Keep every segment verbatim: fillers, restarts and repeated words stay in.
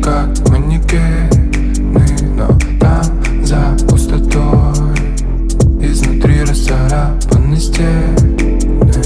как манекены, но там за пустотой изнутри расцарапаны стены.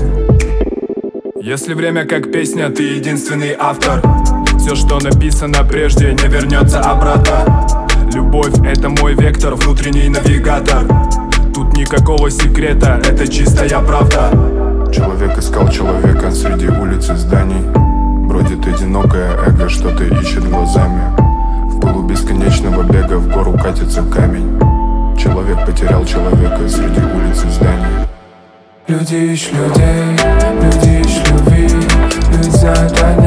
Если время как песня, ты единственный автор. Все, что написано прежде, не вернется обратно. Любовь — это мой вектор, внутренний навигатор. Тут никакого секрета, это чистая правда. Человек искал человека среди улиц и зданий. Бродит одинокое эго, что-то ищет глазами. В пылу бесконечного бега в гору катится камень. Человек потерял человека среди улиц и зданий. Люди ищут людей, люди ищут любви. Люди знают, они